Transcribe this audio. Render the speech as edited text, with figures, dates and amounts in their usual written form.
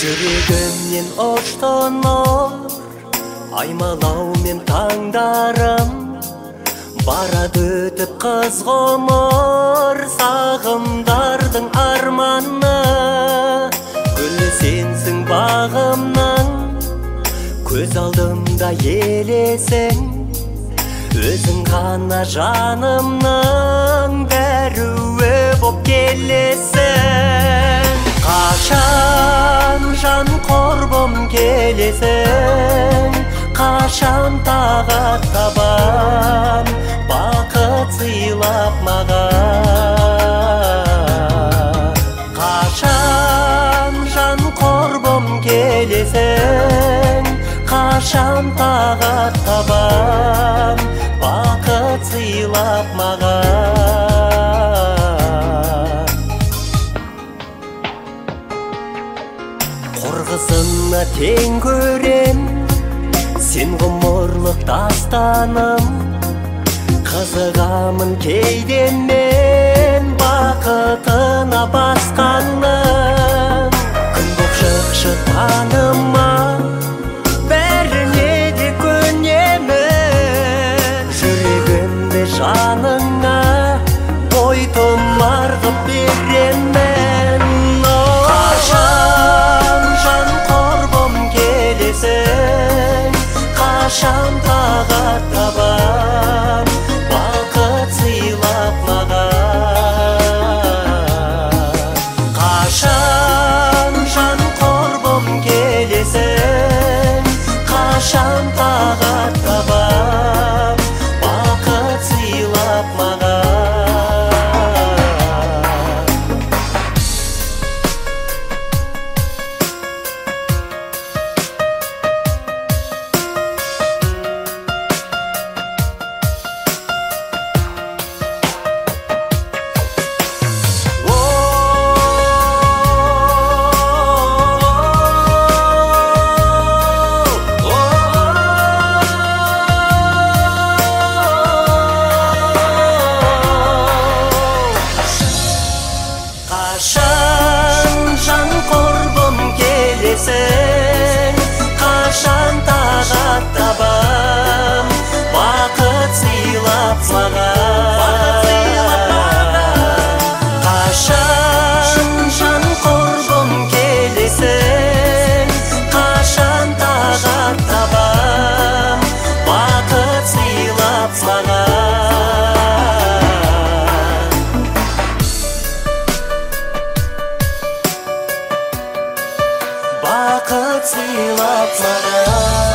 Жүрегімнен оштонор аймалау мен таңдарым, барады өтіп қыз ғұмыр сағымдардың арманы. Гүлі сенсің бағымның, көз алдымда елесің, өзің ғана жанымның бәрі боп келесің. Қашан жан құрбым келесің, қашан тағат табан бақыт сыйлап маған. Қашан жан құрбым келесің, қашан тағат табан бақыт сыйлап маған. Қорғызына тең көрем сен ғұмырлық дастаным, қызығамын кейде мен бақытына басқаным. Күн боп шықшы таныма, бәріне де көнемін, жүрегімді жаныңа бойтұмар ғып беремін. Қашан жан құрбым келесің, қашан тағат табан бақыт сыйлап маған. Қашан жан құрбым келесің, қашан тағат табан бақыт сыйлап маған. Қашан жан құрбым келесің, қашан тағат табам бақыт сыйлап маған. Қашан жан құрбым келесің, қашан тағат табам бақыт сыйлап маған. Бақыт сыйлап маған.